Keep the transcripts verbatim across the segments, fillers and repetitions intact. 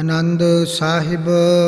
ਆਨੰਦ ਸਾਹਿਬ।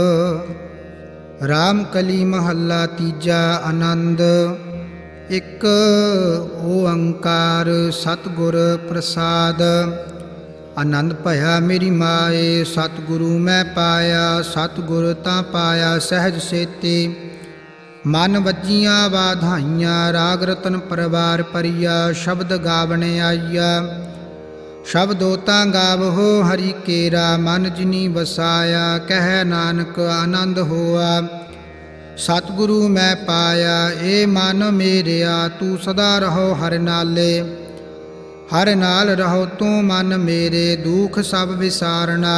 ਰਾਮ ਕਲੀ ਮਹੱਲਾ ਤੀਜਾ। ਆਨੰਦ। ਇੱਕ ਓੰਕਾਰ ਸਤਿਗੁਰ ਪ੍ਰਸਾਦ। ਆਨੰਦ ਭਇਆ ਮੇਰੀ ਮਾਏ, ਸਤਿਗੁਰੂ ਮੈਂ ਪਾਇਆ। ਸਤਿਗੁਰ ਤਾਂ ਪਾਇਆ ਸਹਿਜ ਸੇਤੀ, ਮਨ ਵੱਜੀਆਂ ਵਾਧਾਈਆਂ। ਰਾਗ ਰਤਨ ਪਰਵਾਰ ਪਰੀਆ, ਸ਼ਬਦ ਗਾਵਣ ਆਈਆ। ਸ਼ਬਦੋ ਤਾਂ ਗਾਵਹੋ ਹਰੀ ਕੇਰਾ, ਮਨ ਜਿਨੀ ਵਸਾਇਆ। ਕਹਿ ਨਾਨਕ ਆਨੰਦ ਹੋਆ, ਸਤਿਗੁਰੂ ਮੈਂ ਪਾਇਆ। ਏ ਮਨ ਮੇਰਿਆ ਤੂੰ ਸਦਾ ਰਹੋ ਹਰਿ ਨਾਲੇ, ਹਰਿ ਨਾਲ ਰਹੋ ਤੂੰ ਮਨ ਮੇਰੇ। ਦੁਖ ਸਭ ਵਿਸਾਰਨਾ,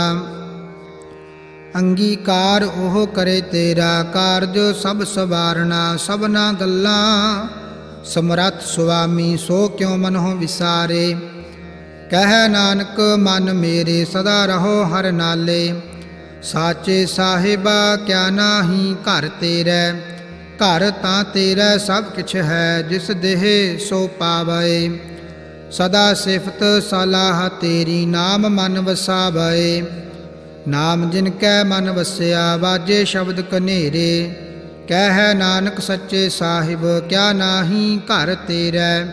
ਅੰਗੀਕਾਰ ਉਹ ਕਰੇ ਤੇਰਾ। ਕਾਰਜ ਸਭ ਸਵਾਰਨਾ, ਸਭਨਾ ਗੱਲਾਂ ਸਮਰੱਥ ਸੁਆਮੀ। ਸੋ ਕਿਉ ਮਨਹੁ ਵਿਸਾਰੇ, ਕਹਿ ਨਾਨਕ ਮਨ ਮੇਰੇ। ਸਦਾ ਰਹੋ ਹਰਿ ਨਾਲੇ, ਸਾਚੇ ਸਾਹਿਬਾ ਕਿਆ ਨਾਹੀ ਘਰ ਤੇਰੇ। ਘਰ ਤਾਂ ਤੇਰਾ ਸਭ ਕਿਛ ਹੈ, ਜਿਸ ਦੇਹ ਸੋ ਪਾਵੈ। ਸਦਾ ਸਿਫਤ ਸਲਾਹ ਤੇਰੀ, ਨਾਮ ਮਨ ਵਸਾਵੈ। ਨਾਮ ਜਿਨ ਕੈ ਮਨ ਵਸਿਆ, ਵਾਜੇ ਸ਼ਬਦ ਕਨੇਰੇ। ਕਹਿ ਨਾਨਕ ਸੱਚੇ ਸਾਹਿਬ ਕਿਆ ਨਾਹੀ ਘਰ ਤੇਰੇ।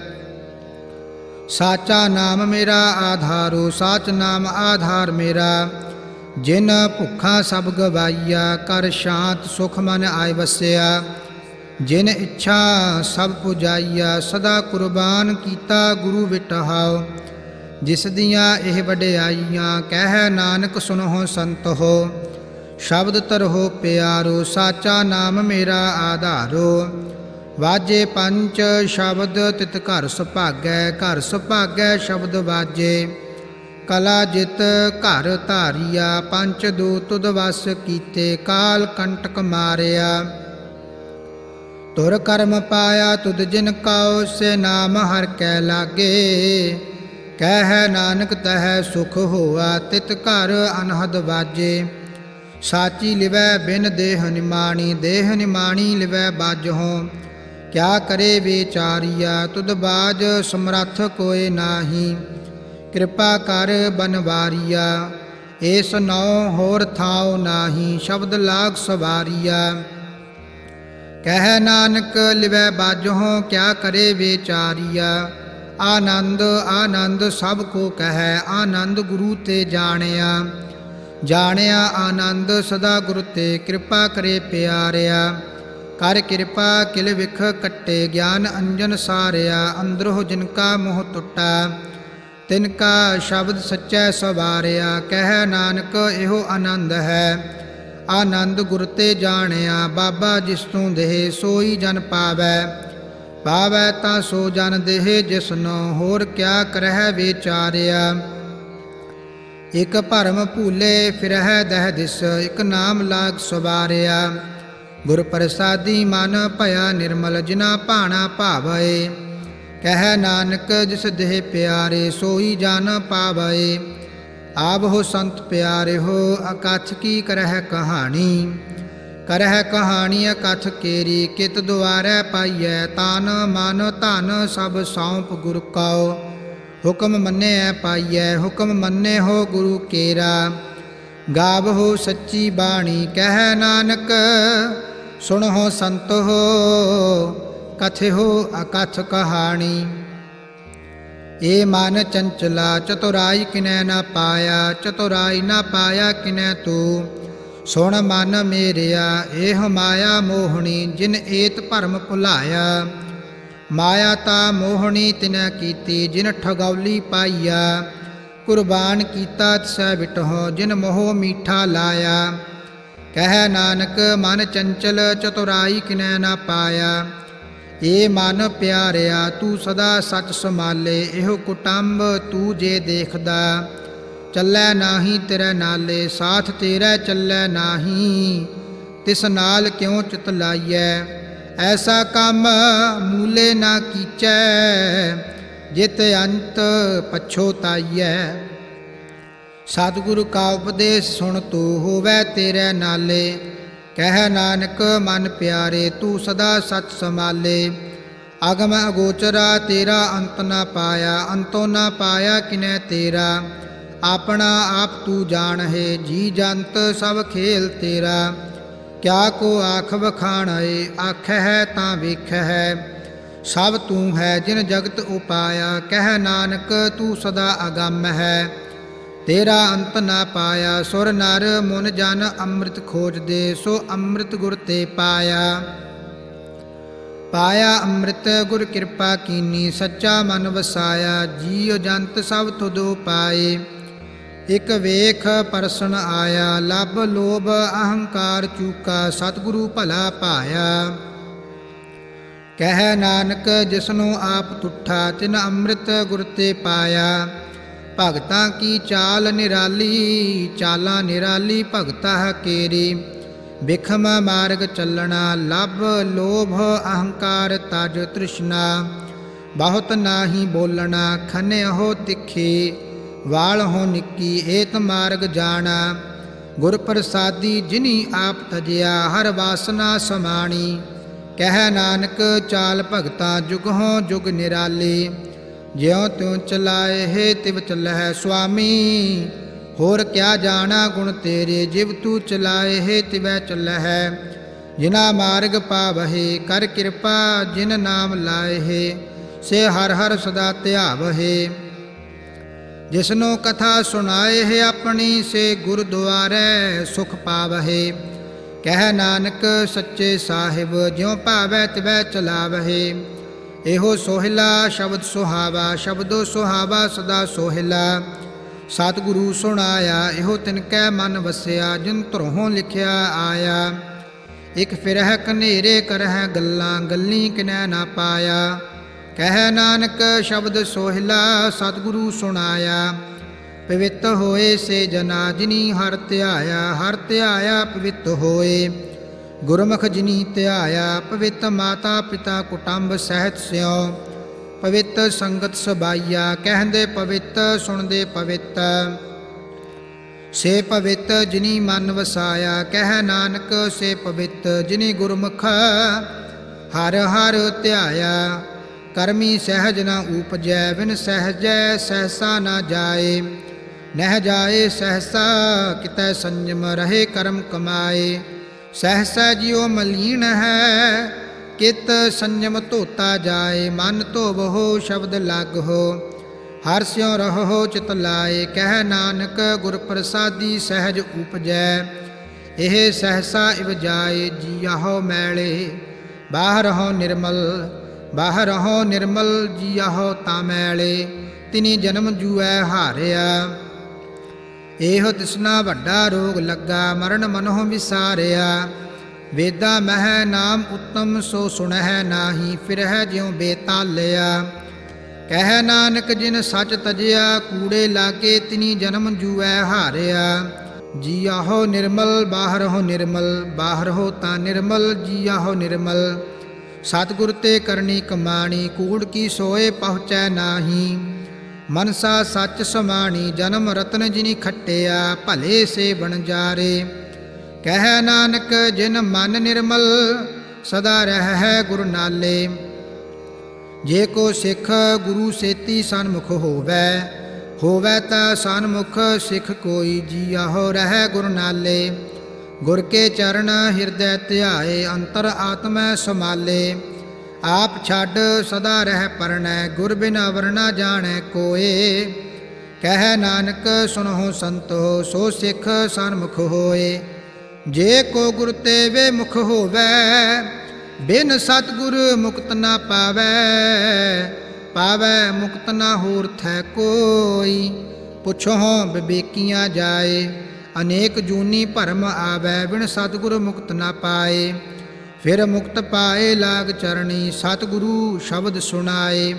ਸਾਚਾ ਨਾਮ ਮੇਰਾ ਆਧਾਰੋ, ਸਾਚ ਨਾਮ ਆਧਾਰ ਮੇਰਾ। ਜਿਨ ਭੁੱਖਾ ਸਭ ਗਵਾਈਆ, ਕਰ ਸ਼ਾਂਤ ਸੁਖ ਮਨ ਆਇ ਵਸਿਆ। ਜਿਨ ਇੱਛਾ ਸਭ ਪੁਜਾਈਆ, ਸਦਾ ਕੁਰਬਾਨ ਕੀਤਾ ਗੁਰੂ ਵਿਟਹਾਉ। ਜਿਸ ਦੀਆਂ ਇਹ ਵਡਿਆਈਆਂ, ਕਹਿ ਨਾਨਕ ਸੁਨਹੁ ਸੰਤ ਹੋ। ਸ਼ਬਦ ਤਰਹੁ ਪਿਆਰੋ, ਸਾਚਾ ਨਾਮ ਮੇਰਾ ਆਧਾਰੋ। ਵਾਜੇ ਪੰਚ ਸ਼ਬਦ ਤਿਤ ਘਰ ਸੁਭਾਗੈ, ਘਰ ਸੁਭਾਗੈ ਸ਼ਬਦ ਵਾਜੇ। ਕਲਾ ਜਿਤ ਘਰ ਧਾਰੀਆ, ਪੰਚ ਦੂਤ ਤੁਧ ਵਸ ਕੀਤੇ। ਕਾਲ ਕੰਟਕ ਮਾਰਿਆ, ਤੁਰ ਕਰਮ ਪਾਇਆ ਤੁਧ ਜਿਨ ਕਉ। ਸੇ ਨਾਮ ਹਰਿ ਕੈ ਲਾਗੇ, ਕਹਿ ਨਾਨਕ ਤਹਿ ਸੁਖ ਹੋਆ। ਤਿਤ ਘਰ ਅਨਹਦ ਵਾਜੇ। ਸਾਚੀ ਲਿਵੈ ਬਿਨ ਦੇਹ ਨਿਮਾਣੀ, ਦੇਹ ਨਿਮਾਣੀ ਲਿਵੈ ਬਾਝਹੁ। ਕਿਆ ਕਰੇ ਵਿਚਾਰੀਆ, ਤੁਧ ਬਾਝ ਸਮਰੱਥ ਕੋਇ ਨਾਹੀ। ਕਿਰਪਾ ਕਰ ਬਨਵਾਰੀਆ, ਏਸ ਨਉ ਹੋਰ ਥਾਉ ਨਾਹੀ। ਸ਼ਬਦ ਲਾਗ ਸਵਾਰੀਆ, ਕਹਿ ਨਾਨਕ ਲਿਵੈ ਬਾਝਹੁ। ਕਿਆ ਕਰੇ ਵਿਚਾਰੀਆ, ਆਨੰਦ ਆਨੰਦ ਸਭ ਕੋ ਕਹਿ। ਆਨੰਦ ਗੁਰੂ ਤੇ ਜਾਣਿਆ, ਜਾਣਿਆ ਆਨੰਦ ਸਦਾ ਗੁਰੂ ਤੇ। ਕਿਰਪਾ ਕਰੇ ਪਿਆਰਿਆ, ਕਰ ਕਿਰਪਾ ਕਿਲ ਵਿਖ ਕੱਟੇ। ਗਿਆਨ ਅੰਜਨ ਸਾਰਿਆ, ਅੰਦਰੋਂ ਜਿਨ ਕਾ ਮੋਹ ਟੁੱਟਾ। ਤਿਨ ਕਾ ਸ਼ਬਦ ਸੱਚੈ ਸਵਾਰਿਆ। ਕਹਿ ਨਾਨਕ ਇਹੋ ਆਨੰਦ ਹੈ, ਆਨੰਦ ਗੁਰ ਤੇ ਜਾਣਿਆ। ਬਾਬਾ ਜਿਸ ਤੂੰ ਦੇਹ, ਸੋਈ ਜਨ ਪਾਵੈ। ਪਾਵੈ ਤਾਂ ਸੋ ਜਨ ਦੇਹ, ਜਿਸਨੋ ਹੋਰ ਕਿਆ ਕਰਹਿ ਵਿਚਾਰਿਆ। ਇਕ ਭਰਮ ਭੂਲੇ ਫਿਰਹਿ ਦਹਿ ਦਿਸ, ਇਕ ਨਾਮ ਲਾਗ ਸਵਾਰਿਆ। ਗੁਰ ਪ੍ਰਸਾਦੀ ਮਨ ਭਇਆ ਨਿਰਮਲ, ਜਿਨਾ ਭਾਣਾ ਭਾਵੈ। ਕਹਿ ਨਾਨਕ ਜਿਸ ਦੇਹ ਪਿਆਰੇ, ਸੋਈ ਜਨ ਪਾਵੈ। ਆਵਹੁ ਸੰਤ ਪਿਆਰੇ ਹੋ, ਅਕਥ ਕੀ ਕਰਹਿ ਕਹਾਣੀ। ਕਰਹਿ ਕਹਾਣੀ ਅਕਥ ਕੇਰੀ, ਕਿਤ ਦੁਆਰੈ ਪਾਈਐ। ਤਾਨ ਮਨ ਧਨ ਸਭ ਸੌਂਪ ਗੁਰ ਕਉ। ਹੁਕਮ ਮੰਨਿਐ ਪਾਈਐ, ਹੁਕਮ ਮੰਨੇ ਹੋ ਗੁਰੂ ਕੇਰਾ। ਗਾਵਹੁ ਸੱਚੀ ਬਾਣੀ, ਕਹਿ ਨਾਨਕ ਸੁਣਹੁ ਸੰਤ ਹੋ। ਕਥਿਹੁ ਅਕਥ ਕਹਾਣੀ। ਏ ਮਨ ਚੰਚਲਾ, ਚਤੁਰਾਈ ਕਿਨੈ ਨਾ ਪਾਇਆ। ਚਤੁਰਾਈ ਨਾ ਪਾਇਆ ਕਿਨੈ ਤੂੰ। ਸੁਣ ਮਨ ਮੇਰਿਆ, ਏਹ ਮਾਇਆ ਮੋਹਣੀ। ਜਿਨ ਏਤ ਭਰਮ ਭੁਲਾਇਆ, ਮਾਇਆ ਤਾਂ ਮੋਹਣੀ ਤਿਨੈ ਕੀਤੀ। ਜਿਨ ਠਗੌਲੀ ਪਾਈਆ, ਕੁਰਬਾਨ ਕੀਤਾ ਤਿਸੈ ਵਿਟਹੁ। ਜਿਨ ਮੋਹ ਮੀਠਾ ਲਾਇਆ, ਕਹਿ ਨਾਨਕ ਮਨ ਚੰਚਲ। ਚਤੁਰਾਈ ਕਿਨੈ ਨਾ ਪਾਇਆ। ਏ ਮਨ ਪਿਆਰਿਆ ਤੂੰ ਸਦਾ ਸੱਚ ਸੰਭਾਲੇ। ਇਹੋ ਕੁਟੰਬ ਤੂੰ ਜੇ ਦੇਖਦਾ, ਚੱਲੈ ਨਾਹੀ ਤੇਰੇ ਨਾਲੇ। ਸਾਥ ਤੇਰਾ ਚੱਲੈ ਨਾਹੀ, ਤਿਸ ਨਾਲ ਕਿਉ ਚਿਤ ਲਾਈਐ। ਐਸਾ ਕੰਮ ਮੂਲੇ ਨਾ ਕੀਚੈ, ਜਿਤ ਅੰਤ ਪਛੋਤਾਈਐ। ਸਤਿਗੁਰੂ ਕਾ ਉਪਦੇਸ਼ ਸੁਣ ਤੂੰ, ਹੋਵੈ ਤੇਰੇ ਨਾਲੇ। ਕਹਿ ਨਾਨਕ ਮਨ ਪਿਆਰੇ, ਤੂੰ ਸਦਾ ਸੱਚ ਸੰਭਾਲੇ। ਅਗਮ ਅਗੋਚਰਾ ਤੇਰਾ ਅੰਤ ਨਾ ਪਾਇਆ। ਅੰਤੋ ਨਾ ਪਾਇਆ ਕਿਨੈ ਤੇਰਾ। ਆਪਣਾ ਆਪ ਤੂੰ ਜਾਣਹਿ, ਜੀ ਜੰਤ ਸਭ ਖੇਲ ਤੇਰਾ। ਕਿਆ ਕੋ ਆਖ ਵਖਾਣੈ, ਆਖਹਿ ਤਾਂ ਵੇਖਹਿ, ਸਭ ਤੂੰ ਹੈ ਜਿਨ ਜਗਤ ਉਪਾਇਆ। ਕਹਿ ਨਾਨਕ ਤੂੰ ਸਦਾ ਅਗੰਮ ਹੈ, ਤੇਰਾ ਅੰਤ ਨਾ ਪਾਇਆ। ਸੁਰ ਨਰ ਮੁਨ ਜਨ ਅੰਮ੍ਰਿਤ ਖੋਜਦੇ, ਸੋ ਅੰਮ੍ਰਿਤ ਗੁਰ ਤੇ ਪਾਇਆ। ਪਾਇਆ ਅੰਮ੍ਰਿਤ ਗੁਰ ਕਿਰਪਾ ਕੀਨੀ, ਸੱਚਾ ਮਨ ਵਸਾਇਆ। ਜੀਉ ਜੰਤ ਸਭ ਤੁਧੁ ਪਾਏ, ਇਕ ਵੇਖ ਪਰਸਨ ਆਇਆ। ਲੱਭ ਲੋਭ ਅਹੰਕਾਰ ਚੂਕਾ, ਸਤਿਗੁਰੂ ਭਲਾ ਪਾਇਆ। ਕਹਿ ਨਾਨਕ ਜਿਸਨੂੰ ਆਪ ਤੁਠਾ, ਤਿਨ ਅੰਮ੍ਰਿਤ ਗੁਰ ਤੇ ਪਾਇਆ। ਭਗਤਾਂ ਕੀ ਚਾਲ ਨਿਰਾਲੀ, ਚਾਲਾਂ ਨਿਰਾਲੀ ਭਗਤਾ ਕੇਰੀ। ਬਿਖਮ ਮਾਰਗ ਚੱਲਣਾ, ਲੱਭ ਲੋਭ ਅਹੰਕਾਰ ਤਜ ਤ੍ਰਿਸ਼ਨਾ। ਬਹੁਤ ਨਾਹੀ ਬੋਲਣਾ, ਖੰਨੇ ਹੋ ਤਿੱਖੀ, ਵਾਲ ਹੋ ਨਿੱਕੀ। ਏਤ ਮਾਰਗ ਜਾਣਾ, ਗੁਰ ਪ੍ਰਸਾਦੀ ਜਿਨੀ ਆਪ ਤਜਿਆ। ਹਰ ਵਾਸਨਾ ਸਮਾਣੀ, ਕਹਿ ਨਾਨਕ ਚਾਲ ਭਗਤਾ ਜੁਗਹੁ ਜੁਗ ਨਿਰਾਲੀ। ਜਿਉ ਤਿਉ ਚਲਾਏ ਹੈ ਤਿਵ ਚੱਲਹਿ ਸੁਆਮੀ, ਹੋਰ ਕਿਆ ਜਾਣਾ ਗੁਣ ਤੇਰੇ। ਜਿਵ ਤੂੰ ਚਲਾਏ ਹੈ ਤਿਵੈ ਚੱਲਹਿ, ਜਿਨਾ ਮਾਰਗ ਪਾਵਹਿ। ਕਰ ਕਿਰਪਾ ਜਿਨ ਨਾਮ ਲਾਏ ਹੈ, ਸੇ ਹਰ ਹਰ ਸਦਾ ਧਿਆਵਹਿ। ਜਿਸਨੂੰ ਕਥਾ ਸੁਣਾਏ ਹੈ ਆਪਣੀ, ਸੇ ਗੁਰਦੁਆਰੈ ਸੁਖ ਪਾਵਹਿ। ਕਹਿ ਨਾਨਕ ਸੱਚੇ ਸਾਹਿਬ, ਜਿਉ ਭਾਵੈ ਤਿਵੈ ਚਲਾਵਹਿ। ਇਹੋ ਸੋਹਿਲਾ ਸ਼ਬਦ ਸੁਹਾਵਾ, ਸ਼ਬਦੋ ਸੁਹਾਵਾ ਸਦਾ ਸੋਹਿਲਾ। ਸਤਿਗੁਰੂ ਸੁਣਾਇਆ, ਇਹੋ ਤਿਨ ਕੈ ਮਨ ਵਸਿਆ। ਜਿਨ ਧਰੋਂ ਲਿਖਿਆ ਆਇਆ, ਇਕ ਫਿਰਹਿ ਕਨੇਰੇ ਕਰਹਿ ਗੱਲਾਂ। ਗੱਲੀ ਕਿਨੈ ਨਾ ਪਾਇਆ। ਕਹਿ ਨਾਨਕ ਸ਼ਬਦ ਸੋਹਿਲਾ, ਸਤਿਗੁਰੂ ਸੁਣਾਇਆ। ਪਵਿੱਤ ਹੋਏ ਸੇ ਜਨਾ, ਜਿਨੀ ਹਰ ਧਿਆਇਆ। ਹਰ ਧਿਆਇਆ ਪਵਿੱਤ ਹੋਏ, ਗੁਰਮੁਖ ਜਿਨੀ ਧਿਆਇਆ। ਪਵਿੱਤ ਮਾਤਾ ਪਿਤਾ ਕੁਟੰਬ ਸਹਿਤ ਸਿਉ, ਪਵਿੱਤ ਸੰਗਤ ਸਬਾਈਆ। ਕਹਿੰਦੇ ਪਵਿੱਤ ਸੁਣਦੇ ਪਵਿੱਤ, ਸੇ ਪਵਿੱਤ ਜਿਨੀ ਮਨ ਵਸਾਇਆ। ਕਹਿ ਨਾਨਕ ਸੇ ਪਵਿੱਤ ਜਿਨੀ ਗੁਰਮੁਖ ਹਰ ਹਰ ਧਿਆਇਆ। ਕਰਮੀ ਸਹਿਜ ਨਾ ਊਪਜੈ, ਵਿਨ ਸਹਿਜੈ ਸਹਿਸਾ ਨਾ ਜਾਏ। ਨਹਿ ਜਾਏ ਸਹਿਸਾ, ਕਿਤੈ ਸੰਜਮ ਰਹੇ ਕਰਮ ਕਮਾਏ। ਸਹਿਸਾ ਜਿਉ ਮਲੀਨ ਹੈ, ਕਿਤ ਸੰਜਮ ਧੋਤਾ ਜਾਏ। ਮਨ ਧੋਵਹੁ ਸ਼ਬਦ ਲਾਗਹੁ, ਹਰ ਸਿਉ ਰਹੋ ਚਿਤ ਲਾਏ। ਕਹਿ ਨਾਨਕ ਗੁਰ ਪ੍ਰਸਾਦੀ ਸਹਿਜ ਉਪਜੈ, ਇਹ ਸਹਿਸਾ ਇਵ ਜਾਏ। ਜੀਆਹੋ ਮੈਲੇ ਬਾਹਰਹੁ ਨਿਰਮਲ, ਬਾਹਰਹੁ ਨਿਰਮਲ। ਜੀਆਹੋ ਤਾਂ ਮੈਲੇ, ਤਿਨੀ ਜਨਮ ਜੂਐ ਹਾਰਿਆ। ਇਹੋ ਤਿਸਨਾ ਵੱਡਾ ਰੋਗ ਲੱਗਾ, ਮਰਨ ਮਨਹੁ ਵਿਸਾਰਿਆ। ਵੇਦਾ ਮਹਿ ਨਾਮ ਉਤਮ, ਸੋ ਸੁਣਹਿ ਨਾਹੀ। ਫਿਰਹਿ ਜਿਉ ਬੇਤਾਲਿਆ। ਕਹਿ ਨਾਨਕ ਜਿਨ ਸੱਚ ਤਜਿਆ, ਕੂੜੇ ਲਾਗੇ ਤਿਨੀ ਜਨਮ ਜੂਐ ਹਾਰਿਆ। ਜੀਆਹੋ ਨਿਰਮਲ ਬਾਹਰਹੁ ਨਿਰਮਲ, ਬਾਹਰਹੁ ਤਾਂ ਨਿਰਮਲ। ਜੀਆਹੋ ਨਿਰਮਲ, ਸਤਿਗੁਰ ਤੇ ਕਰਨੀ ਕਮਾਣੀ। ਕੂੜ ਕੀ ਸੋਏ ਪਹੁੰਚੈ ਨਾਹੀ, ਮਨਸਾ ਸੱਚ ਸਮਾਣੀ। ਜਨਮ ਰਤਨ ਜਿਨੀ ਖੱਟਿਆ, ਭਲੇ ਸੇ ਬਣਜਾਰੇ। ਕਹਿ ਨਾਨਕ ਜਿਨ ਮਨ ਨਿਰਮਲ, ਸਦਾ ਰਹਿ ਗੁਰ ਨਾਲੇ। ਜੇ ਕੋ ਸਿੱਖ ਗੁਰੂ ਸੇਤੀ ਸਨਮੁਖ ਹੋਵੈ, ਹੋਵੈ ਤਾਂ ਸਨਮੁਖ ਸਿੱਖ ਕੋਈ। ਜੀਆਹੋ ਰਹਿ ਗੁਰ ਨਾਲੇ। ਗੁਰ ਕੇ ਚਰਨ ਹਿਰਦੈ ਧਿਆਏ, ਅੰਤਰ ਆਤਮੈ ਸਮਾਲੇ। ਆਪ ਛੱਡ ਸਦਾ ਰਹਿ ਪਰਣੈ, ਗੁਰ ਬਿਨ ਅਵਰ ਨਾ ਜਾਣੈ ਕੋਏ। ਕਹਿ ਨਾਨਕ ਸੁਨਹੁ ਸੰਤੋ, ਸੋ ਸਿੱਖ ਸਨਮੁਖ ਹੋਏ। ਜੇ ਕੋ ਗੁਰ ਤੇ ਵੇ ਮੁਖ ਹੋਵੈ, ਬਿਨ ਸਤਿਗੁਰ ਮੁਕਤ ਨਾ ਪਾਵੈ। ਪਾਵੈ ਮੁਕਤ ਨਾ ਹੋਰ ਥੈ ਕੋਈ, ਪੁੱਛਹੁ ਵਿਵੇਕੀਆਂ ਜਾਏ। ਅਨੇਕ ਜੂਨੀ ਭਰਮ ਆਵੈ, ਬਿਨ ਸਤਿਗੁਰ ਮੁਕਤ ਨਾ ਪਾਏ। ਫਿਰ ਮੁਕਤ ਪਾਏ ਲਾਗ ਚਰਣੀ, ਸਤਿਗੁਰੂ ਸ਼ਬਦ ਸੁਣਾਏ।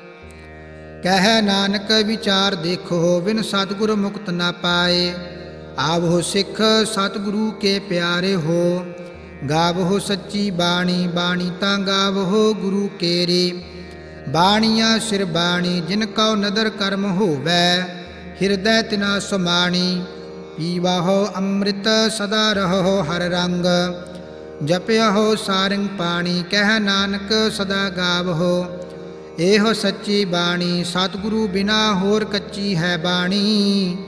ਕਹਿ ਨਾਨਕ ਵਿਚਾਰ ਦੇਖੋ, ਬਿਨ ਸਤਿਗੁਰ ਮੁਕਤ ਨਾ ਪਾਏ। ਆਵਹੁ ਸਿੱਖ ਸਤਿਗੁਰੂ ਕੇ ਪਿਆਰੇ ਹੋ, ਗਾਵਹੁ ਸੱਚੀ ਬਾਣੀ। ਬਾਣੀ ਤਾਂ ਗਾਵਹੁ ਗੁਰੂ ਕੇਰੀ, ਬਾਣੀਆਂ ਸਿਰ ਬਾਣੀ। ਜਿਨ ਕਉ ਨਦਰ ਕਰਮ ਹੋਵੈ, ਹਿਰਦੈ ਤਿਨਾ ਸਮਾਣੀ। ਪੀਵਾਹੋ ਅੰਮ੍ਰਿਤ ਸਦਾ ਰਹੋ ਹਰ ਰੰਗ, ਜਪਿਆਹੋ ਸਾਰੰਗ ਪਾਣੀ। ਕਹਿ ਨਾਨਕ ਸਦਾ ਗਾਵਹੁ ਇਹੋ ਸੱਚੀ ਬਾਣੀ। ਸਤਿਗੁਰੂ ਬਿਨਾ ਹੋਰ ਕੱਚੀ ਹੈ ਬਾਣੀ,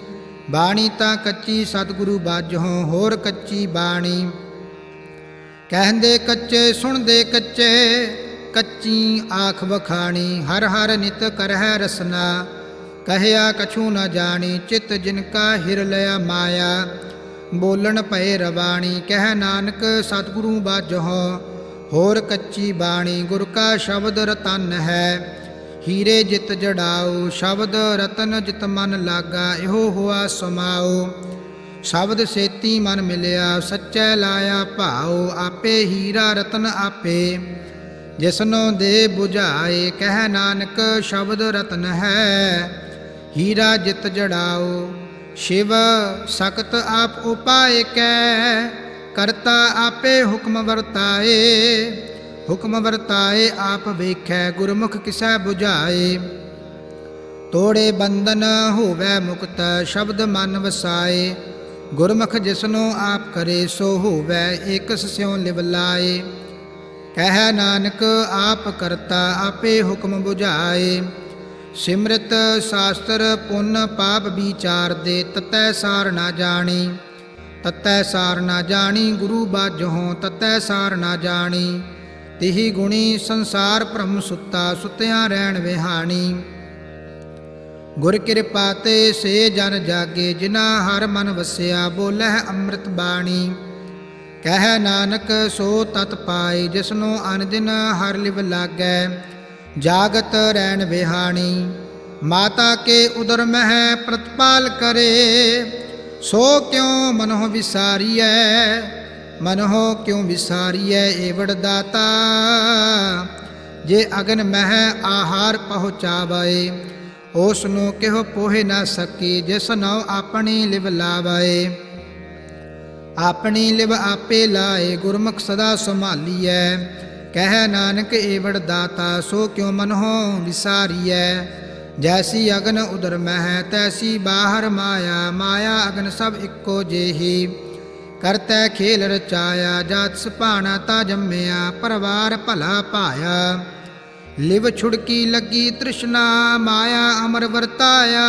ਬਾਣੀ ਤਾਂ ਕੱਚੀ ਸਤਿਗੁਰੂ ਬਾਝੋਂ ਹੋਰ ਕੱਚੀ ਬਾਣੀ। ਕਹਿੰਦੇ ਕੱਚੇ ਸੁਣਦੇ ਕੱਚੇ ਕੱਚੀ ਆਖ ਵਖਾਣੀ। ਹਰ ਹਰ ਨਿਤ ਕਰਹਿ ਰਸਨਾ ਕਹਿਆ ਕਛੂ ਨ ਜਾਣੀ। ਚਿਤ ਜਿਨ ਕਾ ਹਿਰ ਲਿਆ ਮਾਇਆ ਬੋਲਣ ਭਏ ਰਵਾਣੀ। ਕਹਿ ਨਾਨਕ ਸਤਿਗੁਰੂ ਬਾਝੋਂ ਹੋਰ ਕੱਚੀ ਬਾਣੀ। ਗੁਰ ਕਾ ਸ਼ਬਦ ਰਤਨ ਹੈ ਹੀਰੇ ਜਿਤ ਜੜਾਓ। ਸ਼ਬਦ ਰਤਨ ਜਿਤ ਮਨ ਲਾਗਾ ਇਹੋ ਹੋਆ ਸਮਾਓ। ਸ਼ਬਦ ਸੇਤੀ ਮਨ ਮਿਲਿਆ ਸੱਚੈ ਲਾਇਆ ਭਾਉ। ਆਪੇ ਹੀਰਾ ਰਤਨ ਆਪੇ ਜਿਸਨੋ ਦੇ 부ਝਾਏ। ਕਹਿ ਨਾਨਕ ਸ਼ਬਦ ਰਤਨ ਹੈ ਹੀਰਾ ਜਿਤ ਜੜਾਓ। ਸ਼ਿਵ ਸਖਤ ਆਪ ਉਪਾਏ ਕੈ ਕਰਤਾ ਆਪੇ ਹੁਕਮ ਵਰਤਾਏ। ਹੁਕਮ ਵਰਤਾਏ ਆਪ ਵੇਖੈ ਗੁਰਮੁਖ ਕਿਸੈ 부ਝਾਏ। ਤੋੜੇ ਬੰਧਨ ਹੋਵੈ ਮੁਕਤ ਸ਼ਬਦ ਮਨ ਵਸਾਏ। ਗੁਰਮੁਖ ਜਿਸਨੋ ਆਪ ਕਰੇ ਸੋ ਹੋਵੈ ਏਕਸ ਸਿਉ ਲਿਵ ਲਾਏ। ਕਹਿ ਨਾਨਕ ਆਪ ਕਰਤਾ ਆਪੇ ਹੁਕਮ 부ਝਾਏ। ਸਿਮਰਤ ਸ਼ਾਸਤਰ ਪੁੰਨ ਪਾਪ ਵਿਚਾਰ ਦੇ ਤਤੈ ਸਾਰ ਨਾ ਜਾਣੀ। ਤਤੈ ਸਾਰ ਨਾ ਜਾਣੀ ਗੁਰੂ ਬਾਝੋਂ ਤਤੈ ਸਾਰ ਨਾ ਜਾਣੀ। ਤਿਹੀ ਗੁਣੀ ਸੰਸਾਰ ਭ੍ਰਮ ਸੁੱਤਾ ਸੁੱਤਿਆਂ ਰਹਿਣ ਵਿਹਾਣੀ। ਗੁਰ ਕਿਰਪਾ ਤੇ ਸੇ ਜਨ ਜਾਗੇ ਜਿਨਾ ਹਰ ਮਨ ਵਸਿਆ ਬੋਲਹਿ ਅੰਮ੍ਰਿਤ ਬਾਣੀ। ਕਹਿ ਨਾਨਕ ਸੋ ਤਤ ਪਾਏ ਜਿਸਨੂੰ ਅਨਦਿਨ ਹਰ ਲਿਵ ਲਾਗੈ ਜਾਗਤ ਰਹਿਣ ਵਿਹਾਣੀ। ਮਾਤਾ ਕੇ ਉਦਰ ਮਹਿ ਪ੍ਰਤਪਾਲ ਕਰੇ ਸੋ ਕਿਉ ਮਨਹੁ ਵਿਸਾਰੀਐ। ਮਨਹੁ ਕਿਉ ਵਿਸਾਰੀਐ ਏਵੜ ਦਾਤਾ ਜੇ ਅਗਨ ਮਹਿ ਆਹਾਰ ਪਹੁੰਚਾਵੇ। ਉਸ ਨੂੰ ਕਿਹੋ ਪੋਹਿ ਨਾ ਸਕੀ ਜਿਸ ਨਉ ਆਪਣੀ ਲਿਵ ਲਾਵੇ। ਆਪਣੀ ਲਿਵ ਆਪੇ ਲਾਏ ਗੁਰਮੁਖ ਸਦਾ ਸੰਭਾਲੀਐ। ਕਹਿ ਨਾਨਕ ਏਵੜ ਦਾਤਾ ਸੋ ਕਿਉ ਮਨਹੁ ਵਿਸਾਰੀਐ। ਜੈਸੀ ਅਗਨ ਉਦਰ ਮਹਿ ਤੈਸੀ ਬਾਹਰ ਮਾਇਆ। ਮਾਇਆ ਅਗਨ ਸਭ ਇੱਕੋ ਜਿਹੀ ਕਰਤੈ ਖੇਲ ਰਚਾਇਆ। ਜਾਤ ਸੁਭਾਣਾ ਤਾ ਜੰਮਿਆ ਪਰਿਵਾਰ ਭਲਾ ਪਾਇਆ। ਲਿਵ ਛੁੜਕੀ ਲੱਗੀ ਤ੍ਰਿਸ਼ਨਾ ਮਾਇਆ ਅਮਰ ਵਰਤਾਇਆ।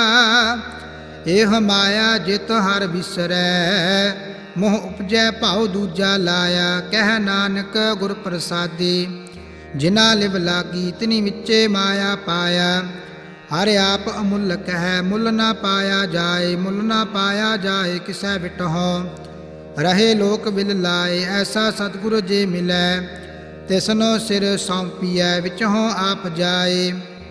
ਇਹ ਮਾਇਆ ਜਿਤ ਹਰ ਵਿਸਰੈ ਮੋਹ ਉਪਜੈ ਭਾਉ ਦੂਜਾ ਲਾਇਆ। ਕਹਿ ਨਾਨਕ ਗੁਰ ਪ੍ਰਸਾਦੀ ਜਿਨਾ ਲਿਵ ਲਾਗੀ ਤਿਨੀ ਵਿੱਚੇ ਮਾਇਆ ਪਾਇਆ। ਹਰ ਆਪ ਅਮੁੱਲਕ ਹੈ ਮੁੱਲ ਨਾ ਪਾਇਆ ਜਾਏ। ਮੁੱਲ ਨਾ ਪਾਇਆ ਜਾਏ ਕਿਸੈ ਵਿਟਹੁ ਰਹੇ ਲੋਕ ਬਿਲ ਲਾਏ। ਐਸਾ ਸਤਿਗੁਰ ਜੇ ਮਿਲੈ ਤਿਸਨੋ ਸਿਰ ਸੌਂਪੀਐ ਵਿਚਹੁ ਆਪ ਜਾਏ।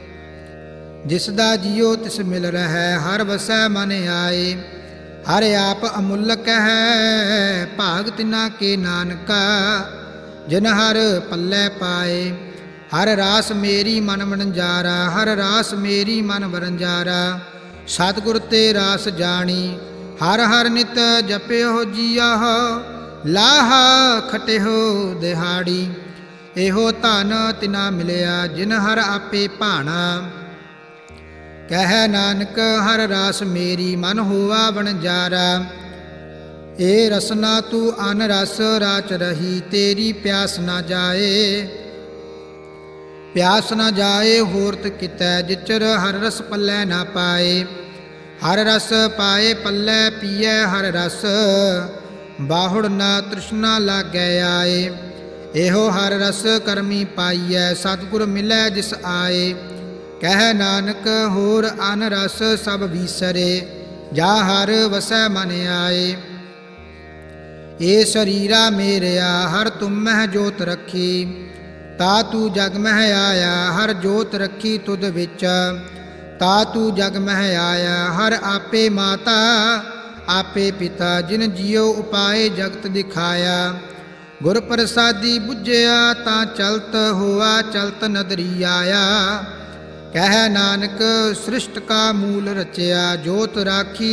ਜਿਸ ਦਾ ਜੀਉ ਤਿਸ ਮਿਲ ਰਹੈ ਹਰ ਵਸੈ ਮਨ ਆਏ। ਹਰ ਆਪ ਅਮੁੱਲਕ ਹੈ ਭਾਗ ਤਿਨਾ ਕੇ ਨਾਨਕਾ ਜਿਨ ਹਰ ਪੱਲੇ ਪਾਏ। ਹਰ ਰਾਸ ਮੇਰੀ ਮਨ ਵਣਜਾਰਾ ਹਰ ਰਾਸ ਮੇਰੀ ਮਨ ਵਰੰਜਾਰਾ। ਸਤਿਗੁਰ ਤੇ ਰਾਸ ਜਾਣੀ ਹਰ ਹਰ ਨਿਤ ਜਪਿਓ ਜੀਆਹੁ ਲਾਹਾ ਖਟਿਓ ਦਿਹਾੜੀ। ਇਹੋ ਧਨ ਤਿਨਾ ਮਿਲਿਆ ਜਿਨ ਹਰ ਆਪੇ ਭਾਣਾ। ਕਹਿ ਨਾਨਕ ਹਰ ਰਾਸ ਮੇਰੀ ਮਨ ਹੋਵਾ ਵਣਜਾਰਾ। ਏ ਰਸਨਾ ਤੂੰ ਅਨ ਰਸ ਰਾਚ ਰਹੀ ਤੇਰੀ ਪਿਆਸ ਨਾ ਜਾਏ। ਪਿਆਸ ਨਾ ਜਾਏ ਹੋਰਤ ਕਿਤੈ ਜਿਚਰ ਹਰ ਰਸ ਪੱਲੇ ਨਾ ਪਾਏ। ਹਰ ਰਸ ਪਾਏ ਪੱਲੇ ਪੀਐ ਹਰ ਰਸ ਬਾਹੁੜ ਨਾ ਤ੍ਰਿਸ਼ਨਾ ਲਾਗੈ ਆਏ। ਇਹੋ ਹਰ ਰਸ ਕਰਮੀ ਪਾਈਐ ਸਤਿਗੁਰ ਮਿਲੈ ਜਿਸ ਆਏ। ਕਹਿ ਨਾਨਕ ਹੋਰ ਅਨ ਰਸ ਸਭ ਵੀਸਰੇ ਜਾ ਹਰ ਵਸੈ ਮਨ ਆਏ। ਏ ਸਰੀਰਾ ਮੇਰਿਆ ਹਰ ਤੁਮਹਿ ਜੋਤ ਰੱਖੀ ਤਾ ਤੂੰ ਜਗ ਮਹਿ ਆਇਆ। ਹਰ ਜੋਤ ਰੱਖੀ ਤੁਧ ਵਿੱਚ ਤਾ ਤੂੰ ਜਗ ਮਹਿ ਆਇਆ। ਹਰ ਆਪੇ ਮਾਤਾ ਆਪੇ ਪਿਤਾ ਜਿਨ ਜੀਉ ਉਪਾਏ ਜਗਤ ਦਿਖਾਇਆ। ਗੁਰ ਪ੍ਰਸਾਦੀ ਬੁੱਝਿਆ ਤਾਂ ਚਲਤ ਹੋਆ ਚਲਤ ਨਦਰੀ ਆਇਆ। ਕਹਿ ਨਾਨਕ ਸ੍ਰਿਸ਼ਟ ਕਾ ਮੂਲ ਰਚਿਆ ਜੋਤ ਰਾਖੀ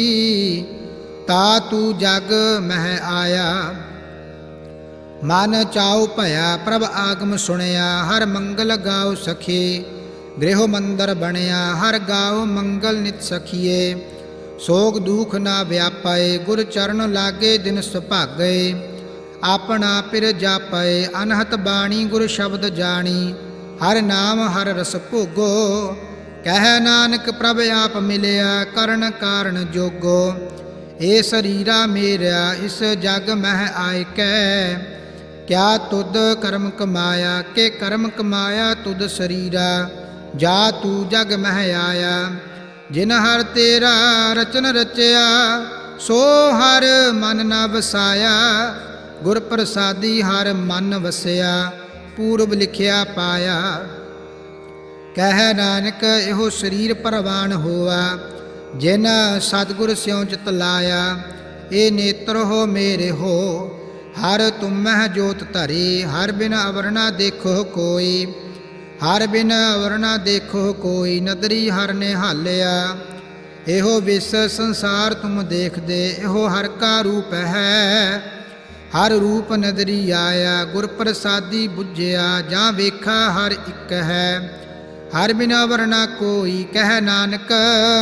ਤਾ ਤੂੰ ਜਗ ਮਹਿ ਆਇਆ। ਮਨ ਚਾਉ ਭਇਆ ਪ੍ਰਭ ਆਗਮ ਸੁਣਿਆ ਹਰ ਮੰਗਲ ਗਾਉ ਸਖੀ। ਗ੍ਰਹਿ ਮੰਦਰ ਬਣਿਆ ਹਰ ਗਾਉ ਮੰਗਲ ਨਿਤ ਸਖੀਏ। ਸੋਗ ਦੁਖ ਨਾ ਵਿਆਪੈ ਗੁਰ ਚਰਨ ਲਾਗੇ ਦਿਨ ਸੁਭਾਗੈ। ਆਪਣਾ ਪਿਰ ਜਾਪੈ ਅਨਹਤ ਬਾਣੀ ਗੁਰ ਸ਼ਬਦ ਜਾਣੀ। ਹਰ ਨਾਮ ਹਰ ਰਸ ਭੋਗੋ ਕਹਿ ਨਾਨਕ ਪ੍ਰਭ ਆਪ ਮਿਲਿਆ ਕਰਨ ਕਾਰਨ ਜੋਗੋ। ਏ ਸਰੀਰਾ ਮੇਰਾ ਇਸ ਜਗ ਮਹਿ ਆਇ ਕੈ, ਕਿਆ ਤੁਧ ਕਰਮ ਕਮਾਇਆ ਕਿ ਕਰਮ ਕਮਾਇਆ ਤੁਧ ਸਰੀਰਾ। ਜਾ ਤੂੰ ਜਗ ਮਹਿ ਆਇਆ ਜਿਨ ਹਰ ਤੇਰਾ ਰਚਨ ਰਚਿਆ, ਸੋ ਹਰ ਮਨ ਨ ਵਸਾਇਆ। ਗੁਰ ਪ੍ਰਸਾਦੀ ਹਰ ਮਨ ਵਸਿਆ, ਪੂਰਬ ਲਿਖਿਆ ਪਾਇਆ। ਕਹਿ ਨਾਨਕ ਇਹੋ ਸਰੀਰ ਪਰਵਾਨ ਹੋਆ, ਜਿਨ ਸਤਿਗੁਰ ਸਿਉ ਚਿਤ ਲਾਇਆ। ਇਹ ਨੇਤਰ ਹੋ ਮੇਰੇ ਹੋ, ਹਰ ਤੁਮਹਿ ਜੋਤ ਧਰੀ। ਹਰ ਬਿਨ ਅਵਰ ਨਾ ਦੇਖੋ ਕੋਈ, ਹਰ ਬਿਨ ਅਵਰ ਨਾ ਦੇਖੋ ਕੋਈ। ਨਦਰੀ ਹਰ ਨੇ ਹਾਲਿਆ, ਇਹੋ ਵਿਸ ਸੰਸਾਰ ਤੁਮ ਦੇਖਦੇ। ਇਹੋ ਹਰ ਕਾ ਰੂਪ ਹੈ, ਹਰ ਰੂਪ ਨਦਰੀ ਆਇਆ। ਗੁਰ ਪ੍ਰਸਾਦੀ ਬੁੱਝਿਆ, ਜਾਂ ਵੇਖਾ ਹਰ ਇੱਕ ਹੈ। ਹਰ ਬਿਨ ਅਵਰ ਨਾ ਕੋਈ, ਕਹਿ ਨਾਨਕ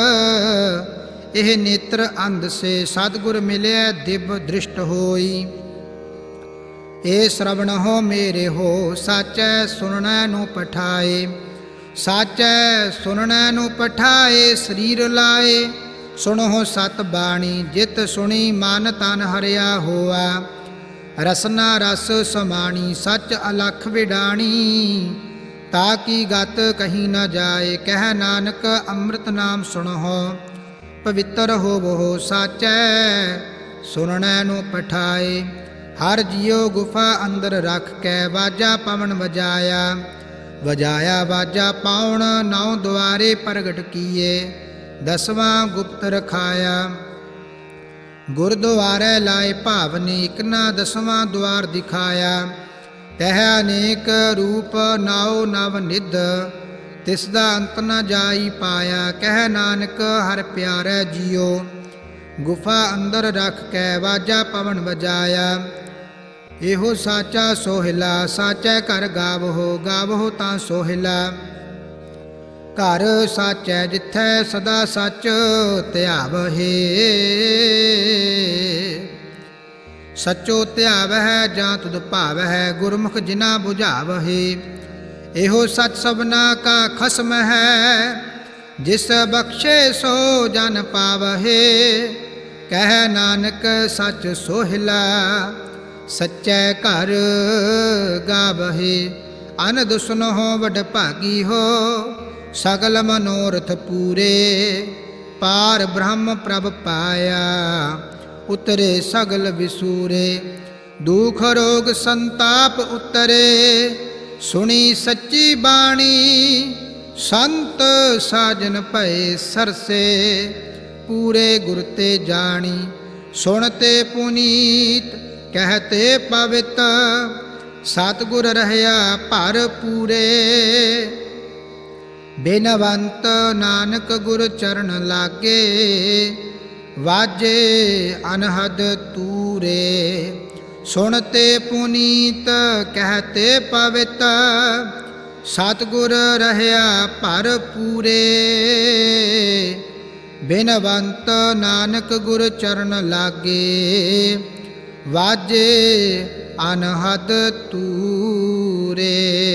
ਇਹ ਨੇਤਰ ਅੰਧ ਸੇ। ਸਤਿਗੁਰ ਮਿਲਿਆ ਦਿਵ ਦ੍ਰਿਸ਼ਟ ਹੋਈ। ਏ ਸ਼ਰਵਣ ਹੋ ਮੇਰੇ ਹੋ, ਸਾਚੈ ਸੁਣਨੈ ਨੂੰ ਪਠਾਏ। ਸਾਚੈ ਸੁਣਨੈ ਨੂੰ ਪਠਾਏ, ਸਰੀਰ ਲਾਏ। ਸੁਣੋ ਸਤ ਬਾਣੀ, ਜਿਤ ਸੁਣੀ ਮਨ ਤਨ ਹਰਿਆ ਹੋਆ। ਰਸਨਾ ਰਸ ਸਮਾਣੀ, ਸੱਚ ਅਲਖ ਵਿਡਾਣੀ। ਤਾ ਕੀ ਗਤ ਕਹੀ ਨ ਜਾਏ, ਕਹਿ ਨਾਨਕ ਅੰਮ੍ਰਿਤ ਨਾਮ ਸੁਣੋ। ਪਵਿੱਤਰ ਹੋਵੋ ਸਾਚੈ ਸੁਣਨੈ ਨੂੰ ਪਠਾਏ। ਹਰ ਜਿਉ ਗੁਫਾ ਅੰਦਰ ਰੱਖ ਕੇ, ਵਾਜਾ ਪਵਨ ਵਜਾਇਆ। ਵਜਾਇਆ ਵਾਜਾ ਪਾਉਣ, ਨੌ ਦੁਆਰੇ ਪ੍ਰਗਟ ਕੀਏ। ਦਸਵਾਂ ਗੁਪਤ ਰਖਾਇਆ, ਗੁਰਦੁਆਰੇ ਲਾਏ ਭਾਵਨੀ। ਇਕ ਨਾ ਦਸਵਾਂ ਦੁਆਰ ਦਿਖਾਇਆ। ਤਹ ਅਨੇਕ ਰੂਪ ਨਾਉ ਨਵ ਨਿਧ, ਤਿਸ ਦਾ ਅੰਤ ਨ ਜਾਈ ਪਾਇਆ। ਕਹਿ ਨਾਨਕ ਹਰ ਪਿਆਰੈ ਜੀਓ, ਗੁਫਾ ਅੰਦਰ ਰੱਖ ਕੇ ਵਾਜਾ ਪਵਨ ਵਜਾਇਆ। ਇਹੋ ਸਾਚਾ ਸੋਹਿਲਾ, ਸਾਚੈ ਘਰ ਗਾਵਹੋ। ਗਾਵਹੋ ਤਾਂ ਸੋਹਿਲਾ, ਘਰ ਸਾਚੈ ਜਿਥੈ ਸਦਾ ਸੱਚ ਧਿਆਵਹੇ। ਸਚੋ ਧਿਆਵਹਿ ਜਾਂ ਤੁਧ ਭਾਵਹਿ, ਗੁਰਮੁਖ ਜਿਨਾ ਬੁਝਾਵਹੇ। ਇਹੋ ਸਚ ਸਭਨਾ ਕਾ ਖਸਮ ਹੈ, ਜਿਸ ਬਖਸ਼ੇ ਸੋ ਜਨ ਪਾਵਹੇ। ਕਹਿ ਨਾਨਕ ਸਚ ਸੋਹਿਲਾ, ਸਚੈ ਘਰ ਗਾਵਹੇ। ਅਨੰਦ ਸੁਨਹੁ ਵਡ ਭਾਗੀ ਹੋ, ਸਗਲ ਮਨੋਰਥ ਪੂਰੇ। ਪਾਰ ਬ੍ਰਹਮ ਪ੍ਰਭ ਪਾਇਆ, ਉਤਰੇ ਸਗਲ ਵਿਸੂਰੇ। ਦੁਖ ਰੋਗ ਸੰਤਾਪ ਉਤਰੇ, ਸੁਣੀ ਸੱਚੀ ਬਾਣੀ। ਸੰਤ ਸਾਜਨ ਭਏ ਸਰਸੇ, ਪੂਰੇ ਗੁਰ ਤੇ ਜਾਣੀ। ਸੁਣਤੇ ਪੁਨੀਤ ਕਹਤੇ ਪਵਿੱਤ, ਸਤਿਗੁਰ ਰਹਿਆ ਭਰ ਪੂਰੇ। ਬਿਨਵੰਤ ਨਾਨਕ ਗੁਰ ਚਰਨ ਲਾਗੇ, ਵਾਜੇ ਅਨਹਦ ਤੂਰੇ। ਸੁਣਤੇ ਪੁਨੀਤ ਕਹਤੇ ਪਵਿੱਤ, ਸਤਿਗੁਰ ਰਹਿਆ ਭਰ ਪੂਰੇ। ਬਿਨਵੰਤ ਨਾਨਕ ਗੁਰ ਚਰਨ ਲਾਗੇ, ਵਾਜੇ ਅਨਹਦ ਤੂਰੇ।